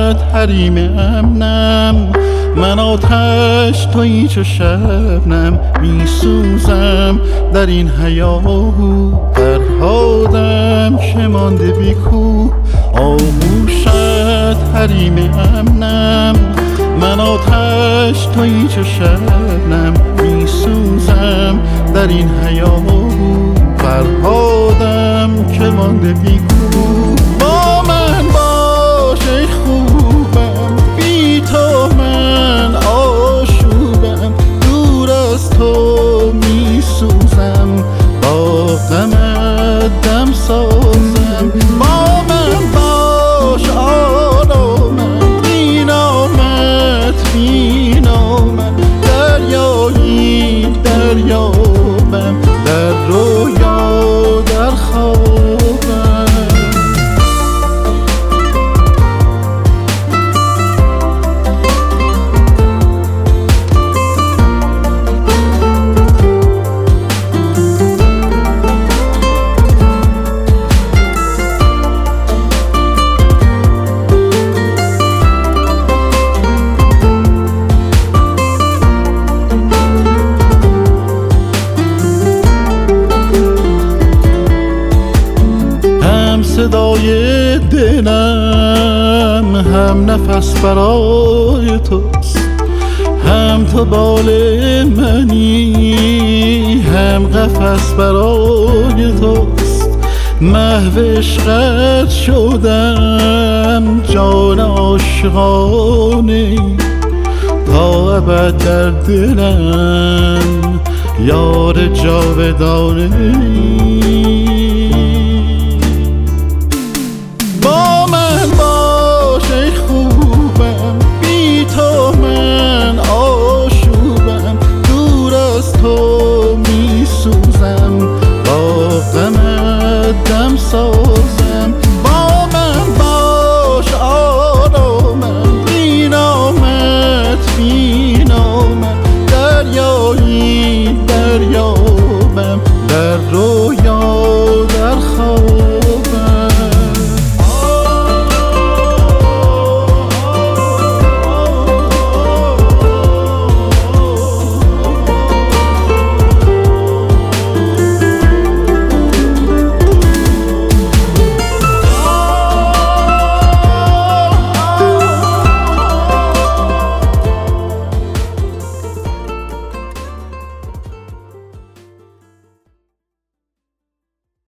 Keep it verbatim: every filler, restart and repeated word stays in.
باشد حریم امنم، من آتش تویی چو شبنم، می سوزم در این هیاهو. فرهادم که مانده بی کوه، آغوشت حریم امنم، من آتش تویی چو شبنم، می سوزم در این هیاهو. فرهادم که مانده بی کوه، با من باش ای خوبم، بی تو من آشوبم، دور از تو می سوزم، با غمت دم سازم. با من باش آرامم، بی نامت بی نامم، دریایی دریابم، در رویا در خوابم. صدای دلم هم نفس برای توست، هم تو بال منی هم قفس برای توست. محو عشقت شدم جان عاشقانه، تا ابد در دلم یار جاودانه.